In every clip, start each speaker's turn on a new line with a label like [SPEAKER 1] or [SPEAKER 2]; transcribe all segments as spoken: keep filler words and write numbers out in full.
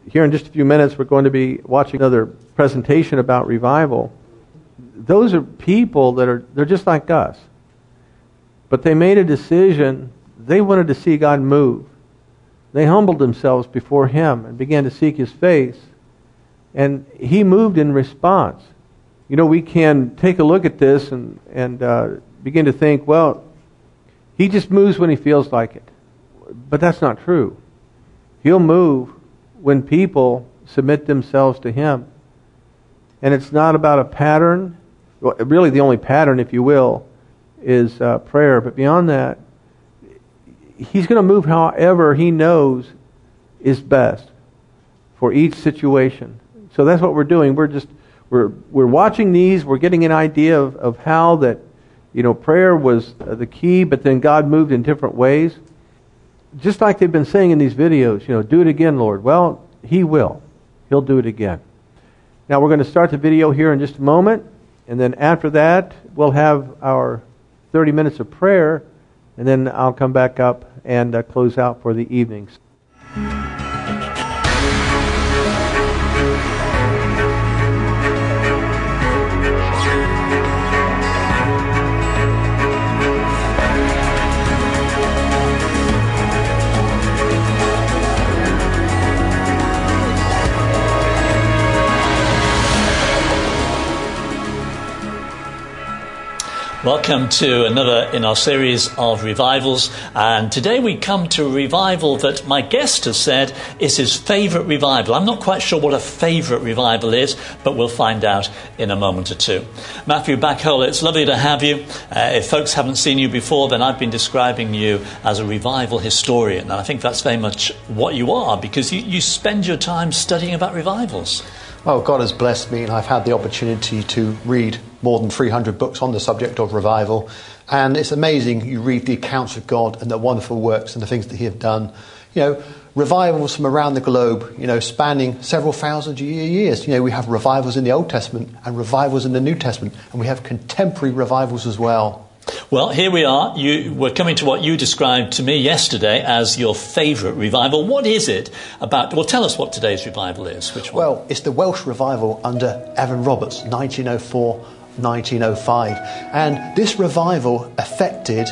[SPEAKER 1] here in just a few minutes, we're going to be watching another presentation about revival. Those are people that are, they're just like us. But they made a decision. They wanted to see God move. They humbled themselves before Him and began to seek His face. And He moved in response. You know, we can take a look at this and, and uh, begin to think, well, He just moves when He feels like it. But that's not true. He'll move when people submit themselves to Him. And it's not about a pattern. Well, really the only pattern, if you will, is uh, prayer. But beyond that, He's going to move however He knows is best for each situation. So that's what we're doing. We're just we're we're watching these. We're getting an idea of, of how that, you know, prayer was the key, but then God moved in different ways. Just like they've been saying in these videos, you know, do it again, Lord. Well, He will. He'll do it again. Now we're going to start the video here in just a moment, and then after that we'll have our thirty minutes of prayer, and then I'll come back up and uh, close out for the evenings.
[SPEAKER 2] Welcome to another in our series of revivals, and today we come to a revival that my guest has said is his favourite revival. I'm not quite sure what a favourite revival is, but we'll find out in a moment or two. Matthew Backhole, it's lovely to have you. Uh, if folks haven't seen you before, then I've been describing you as a revival historian, and I think that's very much what you are, because you, you spend your time studying about revivals.
[SPEAKER 3] Well, God has blessed me, and I've had the opportunity to read more than three hundred books on the subject of revival. And it's amazing, you read the accounts of God and the wonderful works and the things that He has done. You know, revivals from around the globe, you know, spanning several thousand years. You know, we have revivals in the Old Testament and revivals in the New Testament, and we have contemporary revivals as well.
[SPEAKER 2] Well, here we are. You, we're coming to what you described to me yesterday as your favourite revival. What is it about? Well, tell us what today's revival is. Which one?
[SPEAKER 3] Well, it's the Welsh revival under Evan Roberts, nineteen oh four nineteen oh five. And this revival affected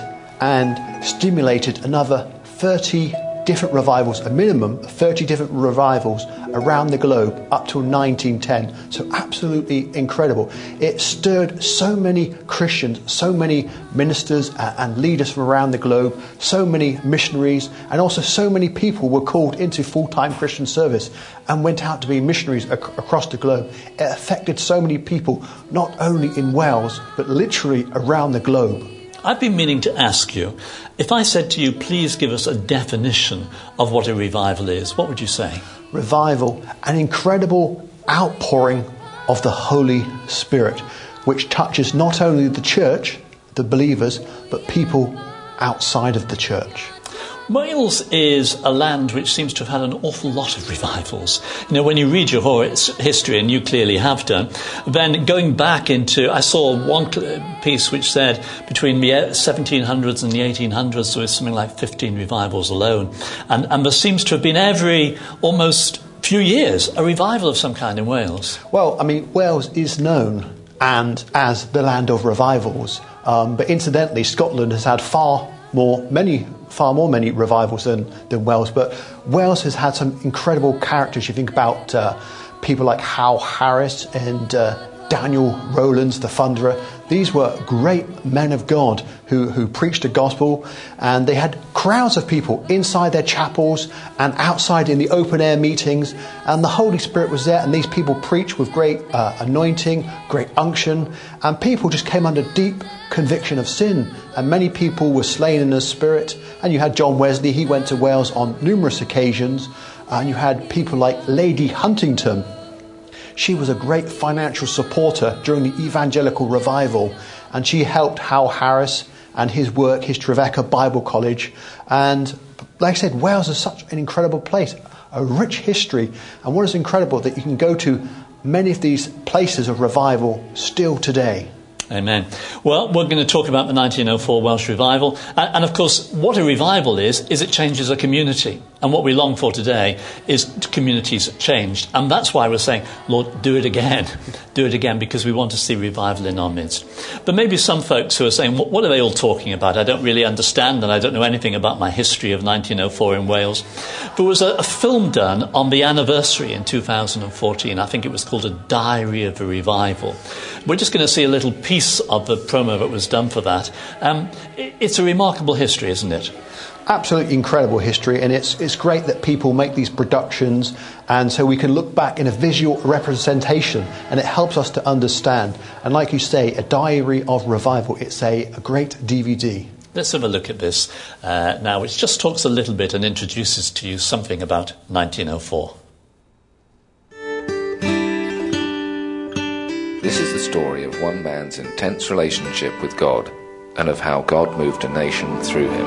[SPEAKER 3] and stimulated another thirty different revivals, a minimum of thirty different revivals around the globe up till nineteen ten. So absolutely incredible. It stirred so many Christians, so many ministers and leaders from around the globe, so many missionaries, and also so many people were called into full-time Christian service and went out to be missionaries ac- across the globe. It affected so many people, not only in Wales, but literally around the globe.
[SPEAKER 2] I've been meaning to ask you, if I said to you, please give us a definition of what a revival is, what would you say?
[SPEAKER 3] Revival, an incredible outpouring of the Holy Spirit, which touches not only the church, the believers, but people outside of the church.
[SPEAKER 2] Wales is a land which seems to have had an awful lot of revivals. You know, when you read your history, and you clearly have done, then going back into, I saw one piece which said between the seventeen hundreds and the eighteen hundreds there was something like fifteen revivals alone. And, and there seems to have been every almost few years a revival of some kind in Wales.
[SPEAKER 3] Well, I mean, Wales is known and as the land of revivals. Um, but incidentally, Scotland has had far more, many, far more many revivals than, than Wales. But Wales has had some incredible characters. You think about uh, people like Hal Harris and uh, Daniel Rowlands, the Thunderer. These were great men of God who, who preached the gospel, and they had crowds of people inside their chapels and outside in the open air meetings, and the Holy Spirit was there, and these people preached with great uh, anointing, great unction, and people just came under deep conviction of sin, and many people were slain in the Spirit. And you had John Wesley, he went to Wales on numerous occasions, and you had people like Lady Huntington. She was a great financial supporter during the evangelical revival, and she helped Hal Harris and his work, his Trevecca Bible College. And like I said, Wales is such an incredible place, a rich history. And what is incredible that you can go to many of these places of revival still today.
[SPEAKER 2] Amen. Well, we're going to talk about the nineteen oh four Welsh Revival. And, and of course, what a revival is, is it changes a community. And what we long for today is communities changed. And that's why we're saying, Lord, do it again. Do it again, because we want to see revival in our midst. But maybe some folks who are saying, what, what are they all talking about? I don't really understand, and I don't know anything about my history of nineteen oh four in Wales. There was a, a film done on the anniversary in two thousand fourteen. I think it was called A Diary of a Revival. We're just going to see a little piece of the promo that was done for that. Um, it, it's a remarkable history, isn't it?
[SPEAKER 3] Absolutely incredible history, and it's it's great that people make these productions, and so we can look back in a visual representation, and it helps us to understand. And like you say, A Diary of Revival, it's a, a great D V D.
[SPEAKER 2] Let's have a look at this uh, now, which just talks a little bit and introduces to you something about nineteen oh four.
[SPEAKER 4] This is the story of one man's intense relationship with God, and of how God moved a nation through him.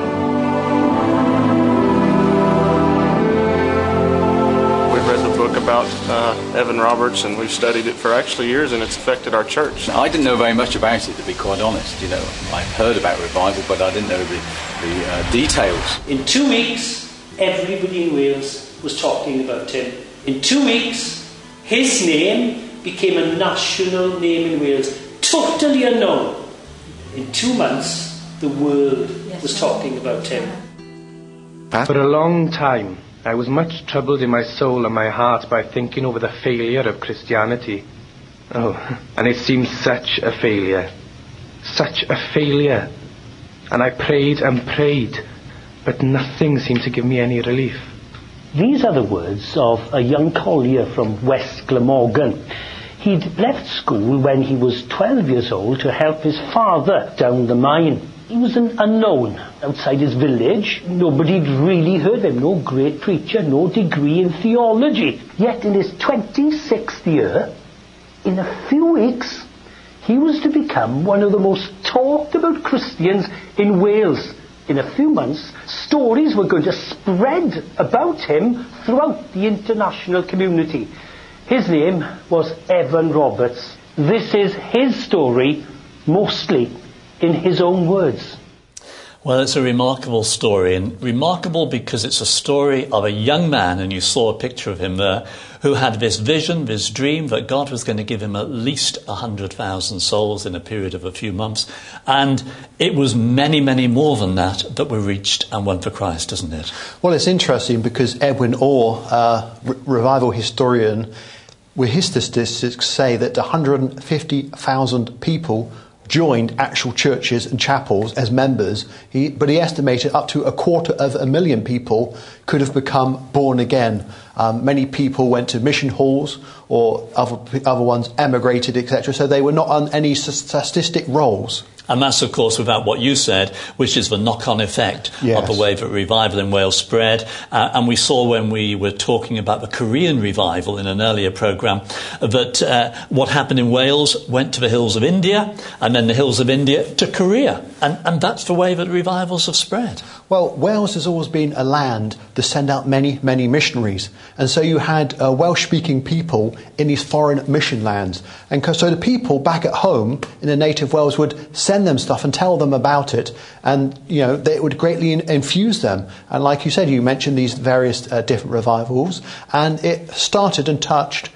[SPEAKER 5] We've read the book about uh, Evan Roberts, and we've studied it for actually years, and it's affected our church.
[SPEAKER 6] I didn't know very much about it, to be quite honest. You know, I heard about revival, but I didn't know the, the uh, details.
[SPEAKER 7] In two weeks, everybody in Wales was talking about him. In two weeks, his name became a national name in Wales, totally unknown. In two months, the world was talking about him.
[SPEAKER 8] For a long time, I was much troubled in my soul and my heart by thinking over the failure of Christianity. Oh, and it seemed such a failure. Such a failure. And I prayed and prayed, but nothing seemed to give me any relief.
[SPEAKER 7] These are the words of a young collier from West Glamorgan. He'd left school when he was twelve years old to help his father down the mine. He was an unknown outside his village. Nobody'd really heard of him. No great preacher, no degree in theology. Yet in his twenty-sixth year, in a few weeks, he was to become one of the most talked about Christians in Wales. In a few months, stories were going to spread about him throughout the international community. His name was Evan Roberts. This is his story, mostly in his own words.
[SPEAKER 2] Well, it's a remarkable story, and remarkable because it's a story of a young man, and you saw a picture of him there, who had this vision, this dream that God was going to give him at least one hundred thousand souls in a period of a few months. And it was many, many more than that that were reached and won for Christ, isn't it?
[SPEAKER 3] Well, it's interesting because Edwin Orr, uh, re- revival historian, with his statistics say that one hundred fifty thousand people joined actual churches and chapels as members, he, but he estimated up to a quarter of a million people could have become born again. Um, many people went to mission halls, or other, other ones emigrated, et cetera, so they were not on any statistic rolls.
[SPEAKER 2] And that's, of course, without what you said, which is the knock-on effect
[SPEAKER 3] yes.
[SPEAKER 2] of the way that revival in Wales spread. Uh, and we saw when we were talking about the Korean revival in an earlier programme that uh, what happened in Wales went to the hills of India, and then the hills of India to Korea. And, and that's the way that revivals have spread.
[SPEAKER 3] Well, Wales has always been a land to send out many, many missionaries. And so you had uh, Welsh-speaking people in these foreign mission lands. And so the people back at home in the native Wales would send them stuff and tell them about it. And, you know, they, it would greatly in, infuse them. And like you said, you mentioned these various uh, different revivals. And it started and touched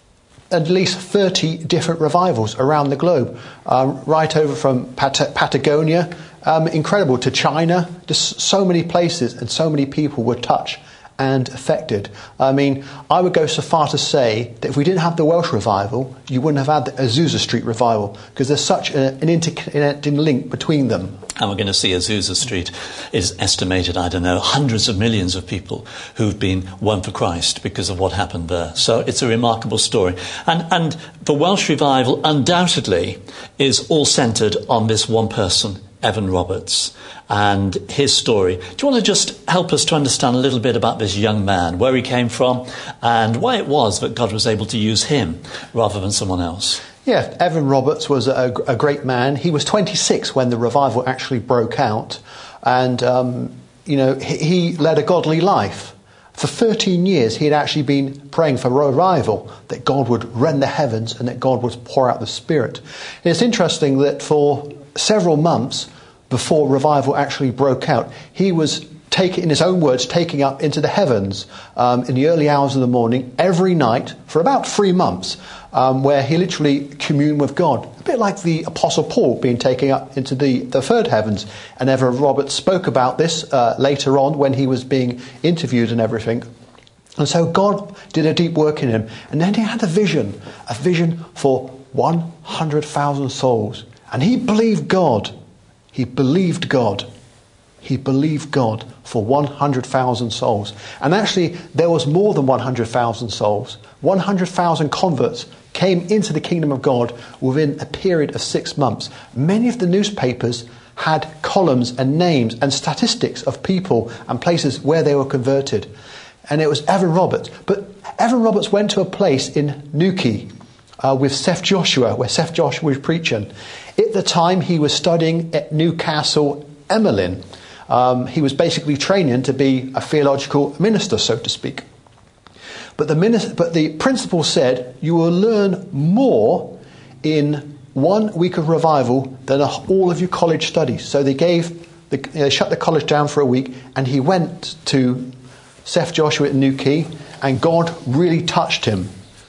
[SPEAKER 3] at least thirty different revivals around the globe. Um, right over from Pat- Patagonia, um, incredible, to China. Just so many places and so many people were touched and affected. I mean, I would go so far to say that if we didn't have the Welsh revival, you wouldn't have had the Azusa Street revival, because there's such a, an interconnecting link between them.
[SPEAKER 2] And we're going to see Azusa Street is estimated, I don't know, hundreds of millions of people who've been won for Christ because of what happened there. So it's a remarkable story. And, and the Welsh revival undoubtedly is all centred on this one person, Evan Roberts, and his story. Do you want to just help us to understand a little bit about this young man, where he came from, and why it was that God was able to use him rather than someone else?
[SPEAKER 3] Yeah, Evan Roberts was a, a great man. He was twenty-six when the revival actually broke out, and um, you know he, he led a godly life For thirteen years, he had actually been praying for revival, that God would rend the heavens and that God would pour out the Spirit. And it's interesting that for several months before revival actually broke out, he was taking, in his own words, taking up into the heavens um, in the early hours of the morning every night for about three months, um, where he literally communed with God. A bit like the Apostle Paul being taken up into the, the third heavens. And Evan Roberts spoke about this uh, later on when he was being interviewed and everything. And so God did a deep work in him. And then he had a vision, a vision for one hundred thousand souls. And he believed God. He believed God. He believed God for one hundred thousand souls. And actually, there was more than one hundred thousand souls. one hundred thousand converts came into the kingdom of God within a period of six months. Many of the newspapers had columns and names and statistics of people and places where they were converted. And it was Evan Roberts. But Evan Roberts went to a place in Newquay uh, with Seth Joshua, where Seth Joshua was preaching. At the time, he was studying at Newcastle Emmeline. Um, he was basically training to be a theological minister, so to speak. But the minister, but the principal said, you will learn more in one week of revival than all of your college studies. So they gave, the, they shut the college down for a week, and he went to Seth Joshua at Newquay, and God really touched him.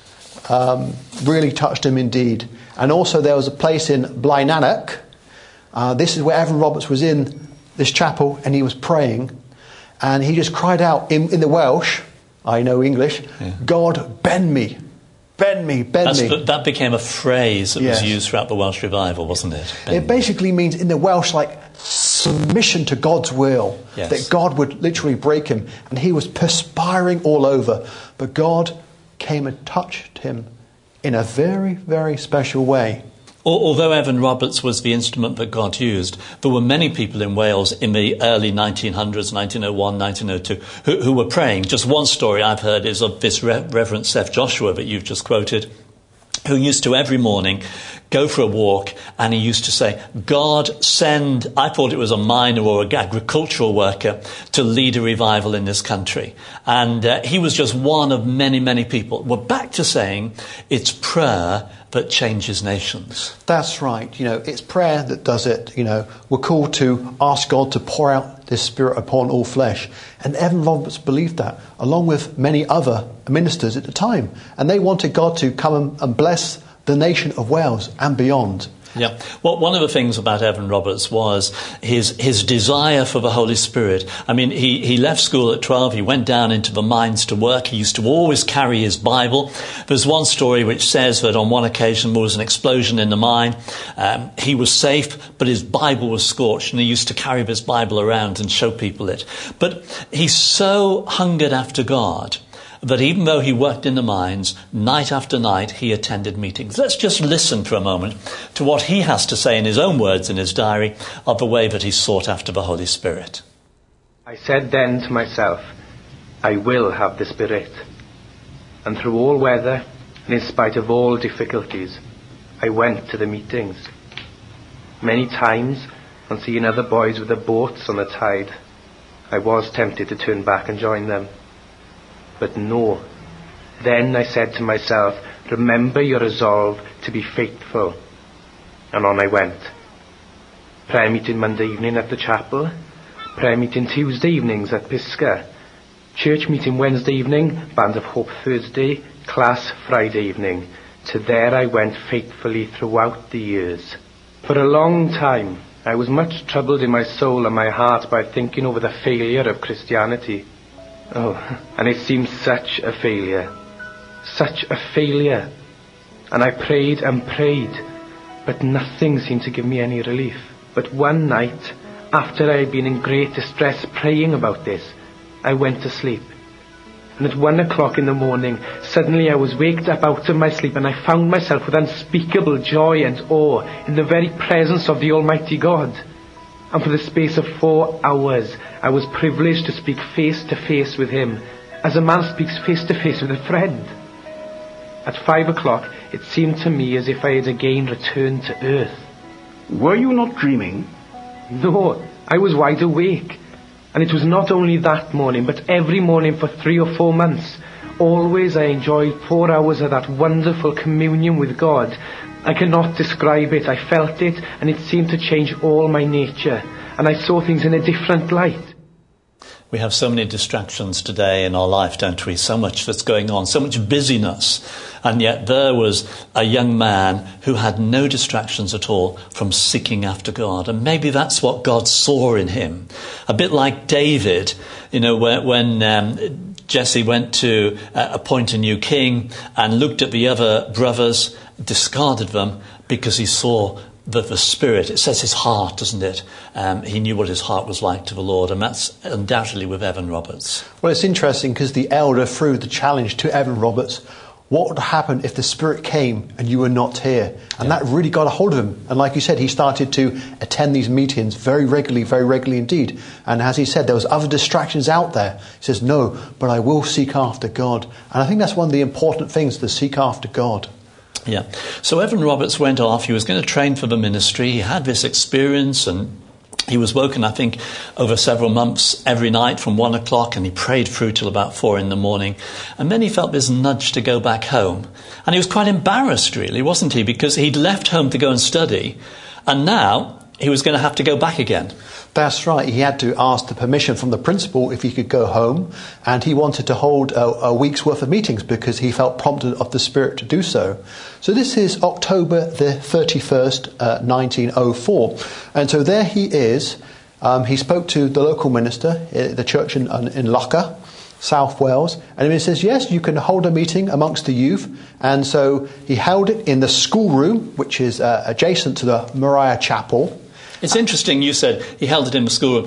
[SPEAKER 3] Um, really touched him indeed. And also there was a place in Blaenannerch. Uh, this is where Evan Roberts was in this chapel, and he was praying, and he just cried out in, in the Welsh, I know English, yeah. God, bend me, bend me, bend
[SPEAKER 2] That's,
[SPEAKER 3] me.
[SPEAKER 2] That became a phrase that
[SPEAKER 3] yes.
[SPEAKER 2] was used throughout the Welsh revival, wasn't it? Bend
[SPEAKER 3] it basically means in the Welsh, like, submission to God's will,
[SPEAKER 2] yes.
[SPEAKER 3] that God would literally break him, and he was perspiring all over, but God came and touched him in a very, very special way.
[SPEAKER 2] Although Evan Roberts was the instrument that God used, there were many people in Wales in the early nineteen hundreds, nineteen oh one, nineteen oh two, who, who were praying. Just one story I've heard is of this Re- Reverend Seth Joshua that you've just quoted, who used to every morning go for a walk, and he used to say, God, send, I thought it was a miner or an agricultural worker, to lead a revival in this country. And uh, he was just one of many, many people. We're back to saying it's prayer that changes nations.
[SPEAKER 3] That's right. You know, it's prayer that does it. You know, we're called to ask God to pour out this Spirit upon all flesh. And Evan Roberts believed that, along with many other ministers at the time. And they wanted God to come and bless the nation of Wales and beyond.
[SPEAKER 2] Yeah. Well, one of the things about Evan Roberts was his his desire for the Holy Spirit. I mean, he, he left school at twelve. He went down into the mines to work. He used to always carry his Bible. There's one story which says that on one occasion there was an explosion in the mine. Um, he was safe, but his Bible was scorched, and he used to carry this Bible around and show people it. But he so hungered after God that even though he worked in the mines, night after night he attended meetings. Let's just listen for a moment to what he has to say in his own words in his diary of the way that he sought after the Holy Spirit.
[SPEAKER 8] I said then to myself, I will have the Spirit. And through all weather, and in spite of all difficulties, I went to the meetings. Many times, on seeing other boys with their boats on the tide, I was tempted to turn back and join them. But no. Then I said to myself, remember your resolve to be faithful. And on I went. Prayer meeting Monday evening at the chapel. Prayer meeting Tuesday evenings at Pisca. Church meeting Wednesday evening, Band of Hope Thursday, class Friday evening. To there I went faithfully throughout the years. For a long time, I was much troubled in my soul and my heart by thinking over the failure of Christianity. Oh, and it seemed such a failure. Such a failure. And I prayed and prayed, but nothing seemed to give me any relief. But one night, after I had been in great distress praying about this, I went to sleep. And at one o'clock in the morning, suddenly I was waked up out of my sleep, and I found myself with unspeakable joy and awe in the very presence of the Almighty God. And for the space of four hours, I was privileged to speak face to face with him, as a man speaks face to face with a friend. At five o'clock, it seemed to me as if I had again returned to earth.
[SPEAKER 9] Were you not dreaming?
[SPEAKER 8] No, I was wide awake. And it was not only that morning, but every morning for three or four months. Always I enjoyed four hours of that wonderful communion with God. I cannot describe it. I felt it, and it seemed to change all my nature. And I saw things in a different light.
[SPEAKER 2] We have so many distractions today in our life, don't we? So much that's going on, so much busyness. And yet there was a young man who had no distractions at all from seeking after God. And maybe that's what God saw in him. A bit like David, you know, when, when um, Jesse went to uh, appoint a new king and looked at the other brothers, discarded them because he saw the, the spirit. It says his heart, doesn't it? Um, he knew what his heart was like to the Lord, and that's undoubtedly with Evan Roberts.
[SPEAKER 3] Well, it's interesting because the elder threw the challenge to Evan Roberts. What would happen if the Spirit came and you were not here? And yeah. that really got a hold of him. And like you said, he started to attend these meetings very regularly, very regularly indeed. And as he said, there was other distractions out there. He says, no, but I will seek after God. And I think that's one of the important things, to seek after God.
[SPEAKER 2] Yeah. So Evan Roberts went off. He was going to train for the ministry. He had this experience, and he was woken, I think, over several months every night from one o'clock, and he prayed through till about four in the morning. And then he felt this nudge to go back home. And he was quite embarrassed, really, wasn't he? Because he'd left home to go and study, and now he was going to have to go back again.
[SPEAKER 3] That's right. He had to ask the permission from the principal if he could go home, and he wanted to hold a, a week's worth of meetings because he felt prompted of the Spirit to do so. So this is October the thirty-first, uh, nineteen oh four. And so there he is. Um, he spoke to the local minister, uh, the church in, in Locher, South Wales, and he says, yes, you can hold a meeting amongst the youth. And so he held it in the schoolroom, which is uh, adjacent to the Moriah Chapel.
[SPEAKER 2] It's interesting you said he held it in the schoolroom.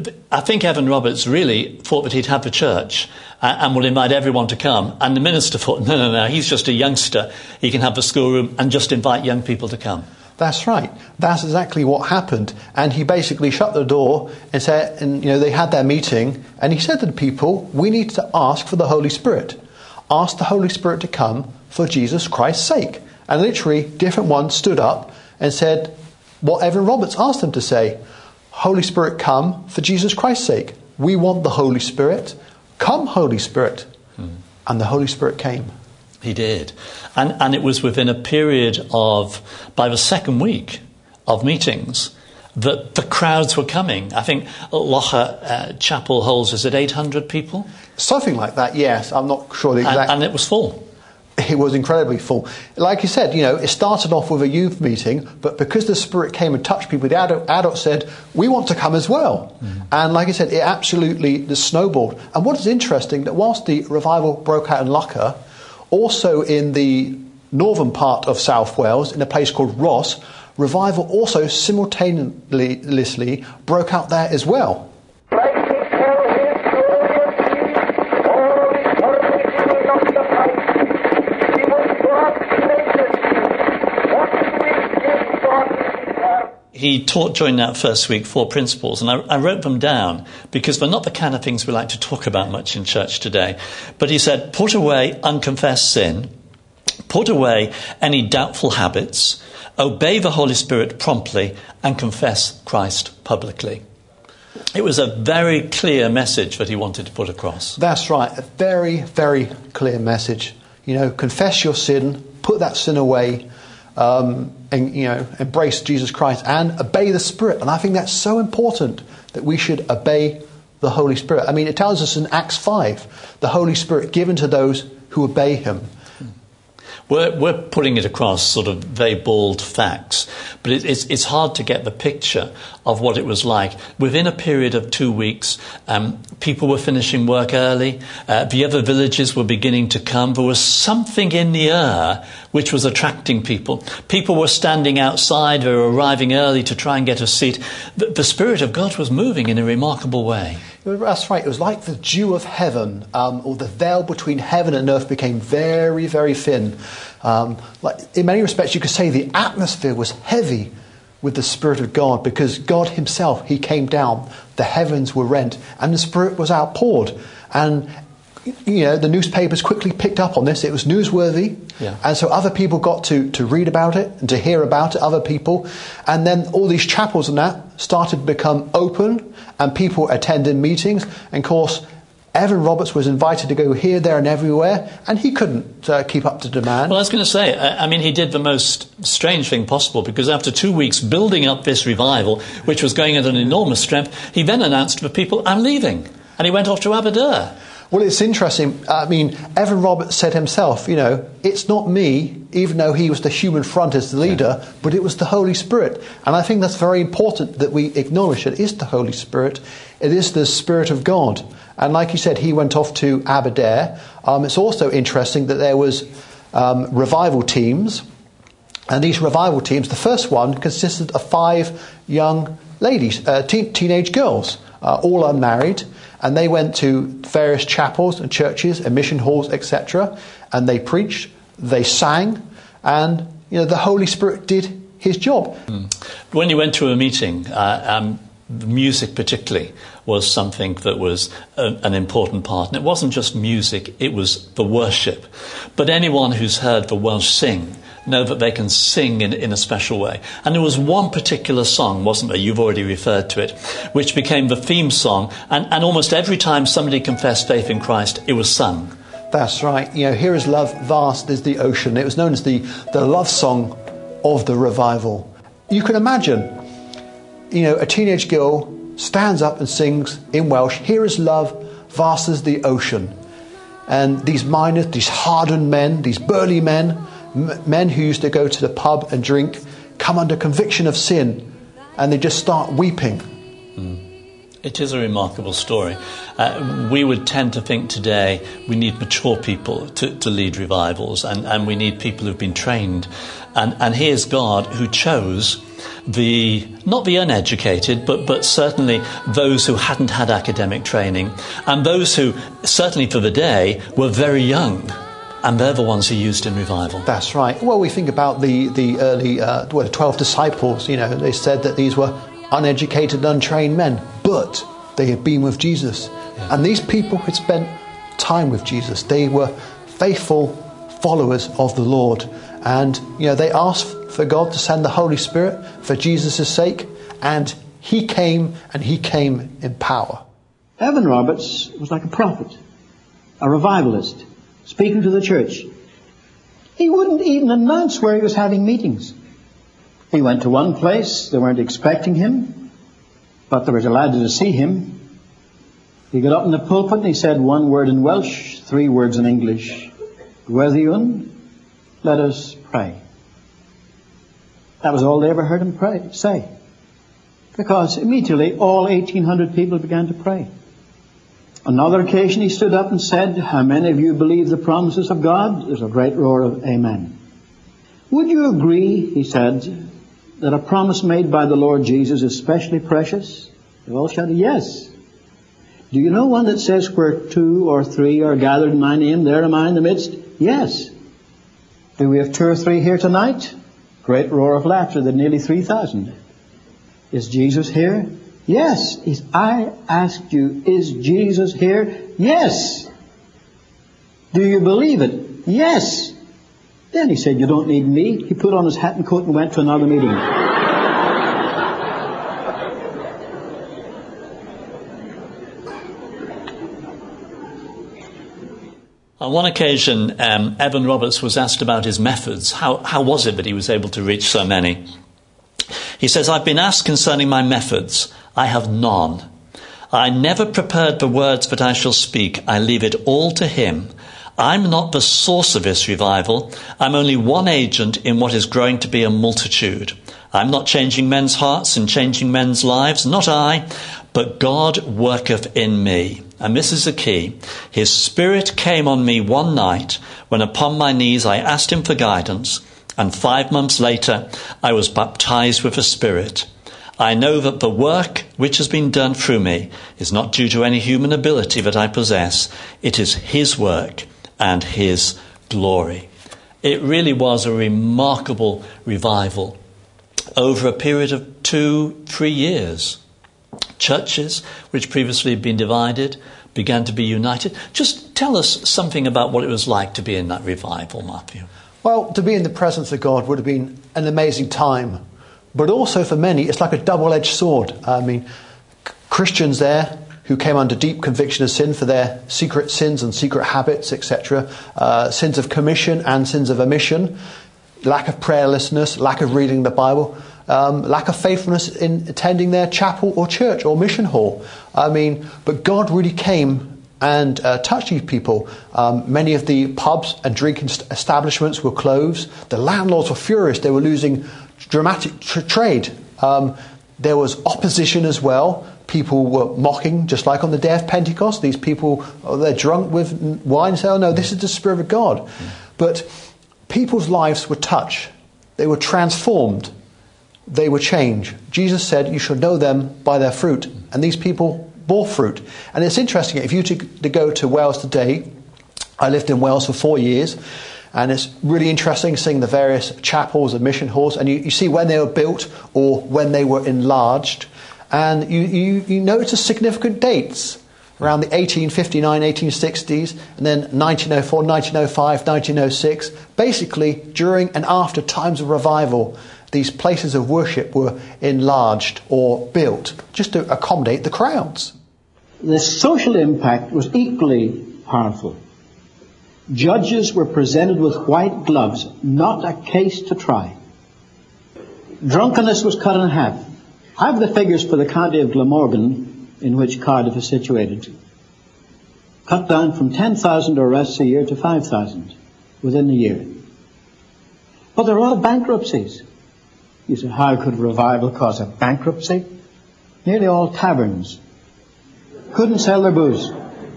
[SPEAKER 2] I think Evan Roberts really thought that he'd have the church uh, and would invite everyone to come. And the minister thought, no, no, no, he's just a youngster. He can have the schoolroom and just invite young people to come.
[SPEAKER 3] That's right. That's exactly what happened. And he basically shut the door and said, and you know, they had their meeting. And he said to the people, we need to ask for the Holy Spirit. Ask the Holy Spirit to come for Jesus Christ's sake. And literally, different ones stood up and said what Evan Roberts asked them to say. Holy Spirit, come for Jesus Christ's sake. We want the Holy Spirit. Come, Holy Spirit. Hmm. And the Holy Spirit came.
[SPEAKER 2] He did. And and it was within a period of, by the second week of meetings, that the crowds were coming. I think Locher uh, Chapel holds, is it eight hundred people?
[SPEAKER 3] Something like that, yes. I'm not sure the exact...
[SPEAKER 2] And, and it was full.
[SPEAKER 3] It was incredibly full. Like you said, you know, it started off with a youth meeting, but because the Spirit came and touched people, the adult, adults said, we want to come as well. Mm-hmm. And like I said, it absolutely snowballed. And what is interesting, that whilst the revival broke out in Locher, also in the northern part of South Wales, in a place called Ross, revival also simultaneously broke out there as well.
[SPEAKER 2] He taught during that first week four principles, and I, I wrote them down because they're not the kind of things we like to talk about much in church today. But he said, put away unconfessed sin, put away any doubtful habits, obey the Holy Spirit promptly, and confess Christ publicly. It was a very clear message that he wanted to put across.
[SPEAKER 3] That's right, a very, very clear message. You know, confess your sin, put that sin away, Um, and, you know, embrace Jesus Christ and obey the Spirit. And I think that's so important, that we should obey the Holy Spirit. I mean, it tells us in Acts five, the Holy Spirit given to those who obey him.
[SPEAKER 2] We're, we're putting it across sort of very bald facts, but it, it's, it's hard to get the picture of what it was like. Within a period of two weeks, um, people were finishing work early. Uh, the other villages were beginning to come. There was something in the air which was attracting people. People were standing outside. They were arriving early to try and get a seat. The, the Spirit of God was moving in a remarkable way.
[SPEAKER 3] That's right. It was like the dew of heaven, um, or the veil between heaven and earth became very, very thin. Um, like in many respects, you could say the atmosphere was heavy with the Spirit of God, because God himself, he came down, the heavens were rent, and the Spirit was outpoured. And you know, the newspapers quickly picked up on this. It was newsworthy.
[SPEAKER 2] Yeah.
[SPEAKER 3] And so other people got to, to read about it and to hear about it, other people. And then all these chapels and that started to become open and people attended meetings. And of course, Evan Roberts was invited to go here, there and everywhere, and he couldn't uh, keep up to demand.
[SPEAKER 2] Well, I was going to say, I mean, he did the most strange thing possible, because after two weeks building up this revival, which was going at an enormous strength, he then announced to people, I'm leaving. And he went off to Aberdare.
[SPEAKER 3] Well, it's interesting. I mean, Evan Roberts said himself, you know, it's not me, even though he was the human front as the leader, yeah. but it was the Holy Spirit. And I think that's very important that we acknowledge it is the Holy Spirit. It is the Spirit of God. And like you said, he went off to Aberdare. Um, it's also interesting that there was um, revival teams. And these revival teams, the first one consisted of five young ladies, uh, teen- teenage girls, uh, all unmarried. And they went to various chapels and churches and mission halls, et cetera. And they preached, they sang, and you know the Holy Spirit did his job.
[SPEAKER 2] Mm. When you went to a meeting, uh, um, music particularly was something that was a, an important part. And it wasn't just music, it was the worship. But anyone who's heard the Welsh sing know that they can sing in, in a special way. And there was one particular song, wasn't there? You've already referred to it, which became the theme song. And, and almost every time somebody confessed faith in Christ, it was sung.
[SPEAKER 3] That's right. You know, here is love, vast is the ocean. It was known as the, the love song of the revival. You can imagine, you know, a teenage girl stands up and sings in Welsh, here is love, vast as the ocean. And these miners, these hardened men, these burly men, men who used to go to the pub and drink, come under conviction of sin, and they just start weeping.
[SPEAKER 2] Mm. It is a remarkable story. Uh, we would tend to think today we need mature people to, to lead revivals, and, and we need people who've been trained. And, and here's God who chose the, not the uneducated, but, but certainly those who hadn't had academic training, and those who, certainly for the day, were very young. And they're the ones who used in revival.
[SPEAKER 3] That's right. Well, we think about the, the early uh, well, twelve disciples. You know, they said that these were uneducated, untrained men, but they had been with Jesus. Yeah. And these people had spent time with Jesus. They were faithful followers of the Lord. And, you know, they asked for God to send the Holy Spirit for Jesus' sake. And he came, and he came in power.
[SPEAKER 9] Evan Roberts was like a prophet, a revivalist, speaking to the church. He wouldn't even announce where he was having meetings. He went to one place, they weren't expecting him, but they were delighted to see him. He got up in the pulpit and he said one word in Welsh, three words in English. Gweddiwn, let us pray. That was all they ever heard him pray, say. Because immediately all eighteen hundred people began to pray. On another occasion he stood up and said, how many of you believe the promises of God? There's a great roar of amen. Would you agree, he said, that a promise made by the Lord Jesus is especially precious? They all shouted, yes. Do you know one that says where two or three are gathered in my name, there am I in the midst? Yes. Do we have two or three here tonight? Great roar of laughter, there are nearly three thousand. Is Jesus here? Yes. Is, I asked you, is Jesus here? Yes. Do you believe it? Yes. Then he said, you don't need me. He put on his hat and coat and went to another meeting.
[SPEAKER 2] On one occasion, um, Evan Roberts was asked about his methods. How, how was it that he was able to reach so many? He says, I've been asked concerning my methods. I have none. I never prepared the words that I shall speak. I leave it all to him. I'm not the source of this revival. I'm only one agent in what is growing to be a multitude. I'm not changing men's hearts and changing men's lives, not I, but God worketh in me. And this is the key. His Spirit came on me one night when upon my knees I asked him for guidance, and five months later I was baptized with the Spirit. I know that the work which has been done through me is not due to any human ability that I possess. It is his work and his glory. It really was a remarkable revival over a period of two, three years. Churches which previously had been divided, began to be united. Just tell us something about what it was like to be in that revival, Matthew.
[SPEAKER 3] Well, to be in the presence of God would have been an amazing time. But also for many, it's like a double-edged sword. I mean, c- Christians there who came under deep conviction of sin for their secret sins and secret habits, et cetera, uh, sins of commission and sins of omission, lack of prayerlessness, lack of reading the Bible, um, lack of faithfulness in attending their chapel or church or mission hall. I mean, but God really came and uh, touched these people. Um, many of the pubs and drinking st- establishments were closed. The landlords were furious. They were losing dramatic tr- trade. Um, there was opposition as well. People were mocking, just like on the day of Pentecost. These people, oh, they're drunk with wine and say, oh no, this is the Spirit of God. Mm. But people's lives were touched. They were transformed. They were changed. Jesus said, you shall know them by their fruit. And these people bore fruit. And it's interesting, if you to, to go to Wales today, I lived in Wales for four years, and it's really interesting seeing the various chapels and mission halls, and you, you see when they were built or when they were enlarged, and you, you, you notice significant dates around the eighteen fifty-nine, eighteen sixties, and then nineteen oh four, nineteen oh five, nineteen oh six. Basically, during and after times of revival, these places of worship were enlarged or built just to accommodate the crowds.
[SPEAKER 9] The social impact was equally powerful. Judges were presented with white gloves, not a case to try. Drunkenness was cut in half. I have the figures for the county of Glamorgan, in which Cardiff is situated. Cut down from ten thousand arrests a year to five thousand within a year. But there are a lot of bankruptcies. You say, how could revival cause a bankruptcy? Nearly all taverns couldn't sell their booze.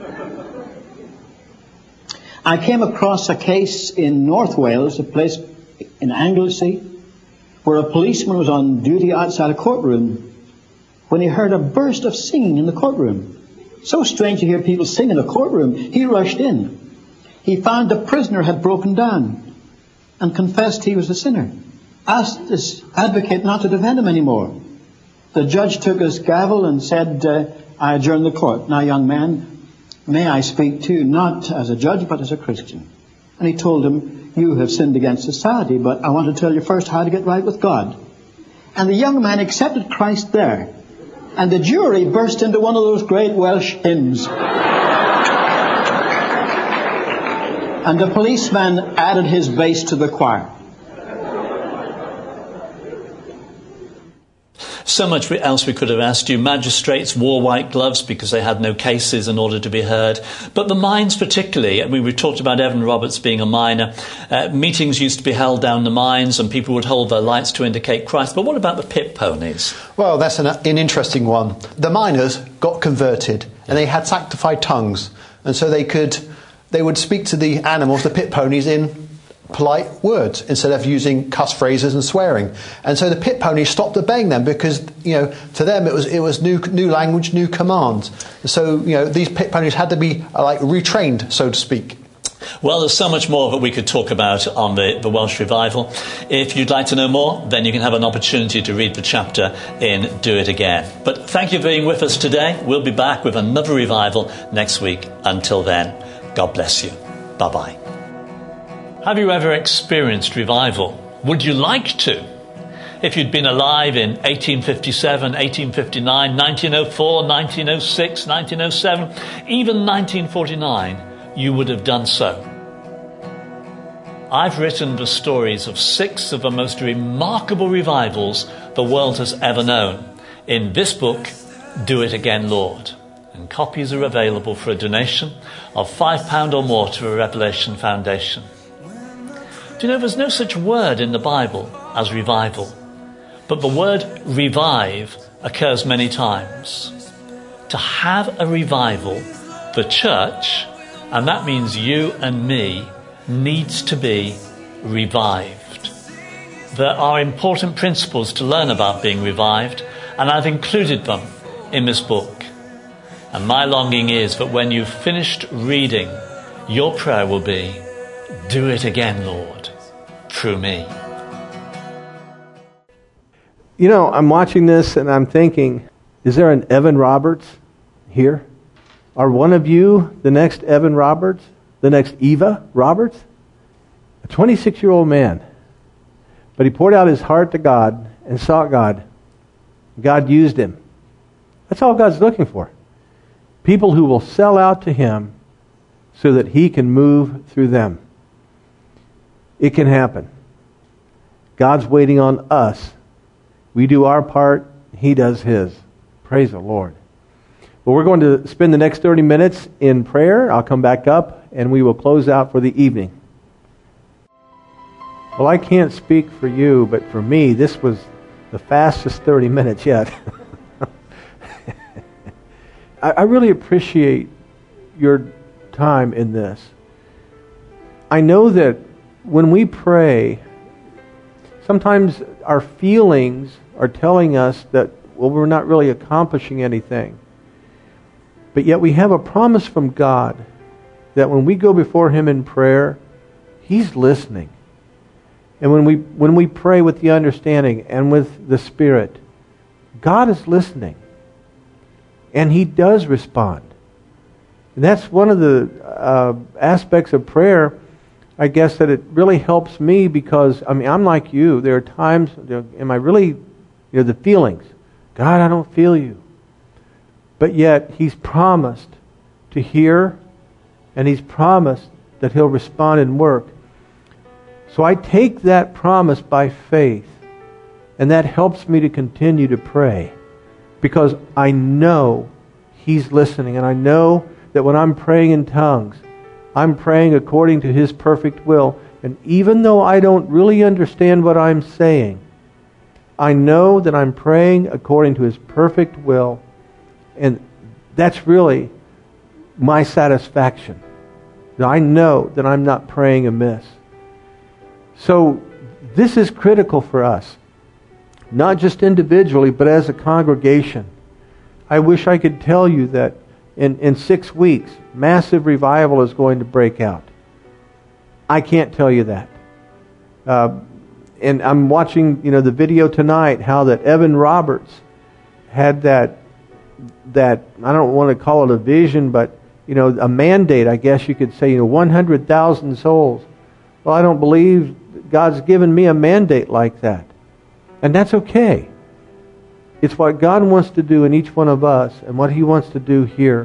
[SPEAKER 9] I came across a case in North Wales, a place in Anglesey, where a policeman was on duty outside a courtroom when he heard a burst of singing in the courtroom. So strange to hear people sing in a courtroom. He rushed in. He found the prisoner had broken down and confessed he was a sinner. Asked his advocate not to defend him anymore. The judge took his gavel and said, uh, I adjourn the court. Now, young man, may I speak to you not as a judge but as a Christian? And he told him, you have sinned against society, but I want to tell you first how to get right with God. And the young man accepted Christ there. And the jury burst into one of those great Welsh hymns. And the policeman added his bass to the choir.
[SPEAKER 2] So much else we could have asked you. Magistrates wore white gloves because they had no cases in order to be heard. But the mines particularly, I mean, we talked about Evan Roberts being a miner. Uh, meetings used to be held down the mines and people would hold their lights to indicate Christ. But what about the pit ponies?
[SPEAKER 3] Well, that's an, an interesting one. The miners got converted and they had sanctified tongues. And so they could, they would speak to the animals, the pit ponies, in polite words instead of using cuss phrases and swearing. And so the pit ponies stopped obeying them because, you know, to them it was it was new new language, new commands. So, you know, these pit ponies had to be uh, like retrained, so to speak.
[SPEAKER 2] Well, there's so much more that we could talk about on the, the Welsh Revival. If you'd like to know more, then you can have an opportunity to read the chapter in Do It Again. But thank you for being with us today. We'll be back with another revival next week. Until then, God bless you. Bye-bye. Have you ever experienced revival? Would you like to? If you'd been alive in eighteen fifty-seven, eighteen fifty-nine, nineteen oh four, nineteen oh six, nineteen oh seven, even nineteen forty-nine, you would have done so. I've written the stories of six of the most remarkable revivals the world has ever known in this book, Do It Again, Lord. And copies are available for a donation of five pounds or more to the Revelation Foundation. Do you know there's no such word in the Bible as revival? But the word revive occurs many times. To have a revival, the church, and that means you and me, needs to be revived. There are important principles to learn about being revived, and I've included them in this book. And my longing is that when you've finished reading, your prayer will be, do it again, Lord, through me.
[SPEAKER 1] You know, I'm watching this and I'm thinking, is there an Evan Roberts here? Are one of you the next Evan Roberts? The next Eva Roberts? A twenty-six-year-old man. But he poured out his heart to God and sought God. God used him. That's all God's looking for. People who will sell out to Him so that He can move through them. It can happen. God's waiting on us. We do our part, He does His. Praise the Lord. Well, we're going to spend the next thirty minutes in prayer. I'll come back up and we will close out for the evening. Well, I can't speak for you, but for me, this was the fastest thirty minutes yet. I, I really appreciate your time in this. I know that when we pray, sometimes our feelings are telling us that, well, we're not really accomplishing anything. But yet we have a promise from God that when we go before Him in prayer, He's listening. And when we when we pray with the understanding and with the Spirit, God is listening. And He does respond. And that's one of the uh, aspects of prayer, I guess, that it really helps me because, I mean, I'm like you. There are times, you know, am I really, you know, the feelings. God, I don't feel you. But yet, He's promised to hear, and He's promised that He'll respond and work. So I take that promise by faith, and that helps me to continue to pray. Because I know He's listening, and I know that when I'm praying in tongues, I'm praying according to His perfect will. And even though I don't really understand what I'm saying, I know that I'm praying according to His perfect will. And that's really my satisfaction. I know that I'm not praying amiss. So this is critical for us. Not just individually, but as a congregation. I wish I could tell you that in, in six weeks, massive revival is going to break out. I can't tell you that. Uh, and I'm watching, you know, the video tonight, how that Evan Roberts had that, that, I don't want to call it a vision, but, you know, a mandate, I guess you could say, you know, one hundred thousand souls. Well, I don't believe God's given me a mandate like that. And that's okay. It's what God wants to do in each one of us and what He wants to do here.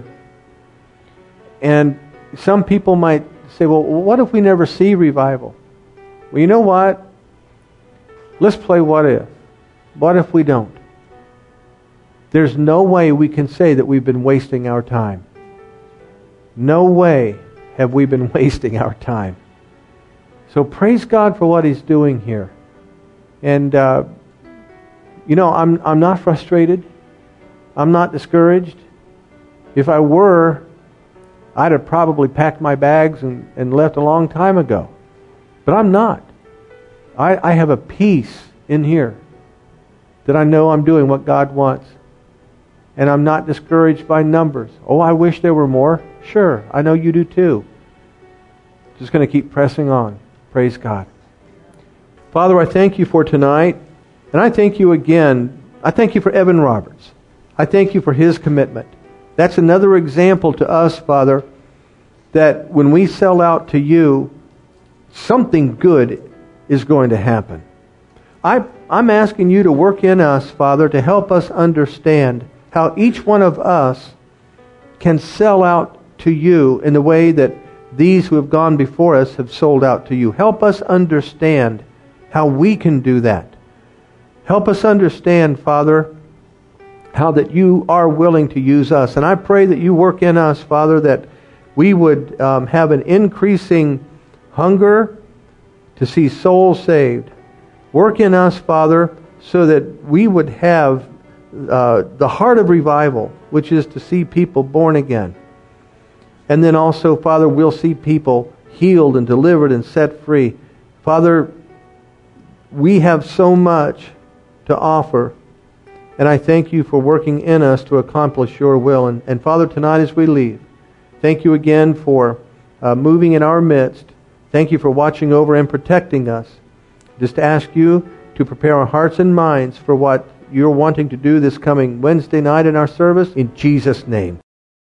[SPEAKER 1] And some people might say, well, what if we never see revival? Well, you know what? Let's play what if. What if we don't? There's no way we can say that we've been wasting our time. No way have we been wasting our time. So praise God for what He's doing here. And, uh, you know, I'm I'm not frustrated. I'm not discouraged. If I were, I'd have probably packed my bags and, and left a long time ago. But I'm not. I, I have a peace in here that I know I'm doing what God wants. And I'm not discouraged by numbers. Oh, I wish there were more. Sure, I know you do too. Just going to keep pressing on. Praise God. Father, I thank You for tonight. And I thank You again. I thank You for Evan Roberts. I thank You for his commitment. That's another example to us, Father, that when we sell out to You, something good is going to happen. I, I'm asking You to work in us, Father, to help us understand how each one of us can sell out to You in the way that these who have gone before us have sold out to You. Help us understand how we can do that. Help us understand, Father, how that You are willing to use us. And I pray that You work in us, Father, that we would um, have an increasing hunger to see souls saved. Work in us, Father, so that we would have uh, the heart of revival, which is to see people born again. And then also, Father, we'll see people healed and delivered and set free. Father, we have so much to offer. And I thank You for working in us to accomplish Your will. And, and Father, tonight as we leave, thank You again for uh, moving in our midst. Thank You for watching over and protecting us. Just ask You to prepare our hearts and minds for what You're wanting to do this coming Wednesday night in our service. In Jesus' name.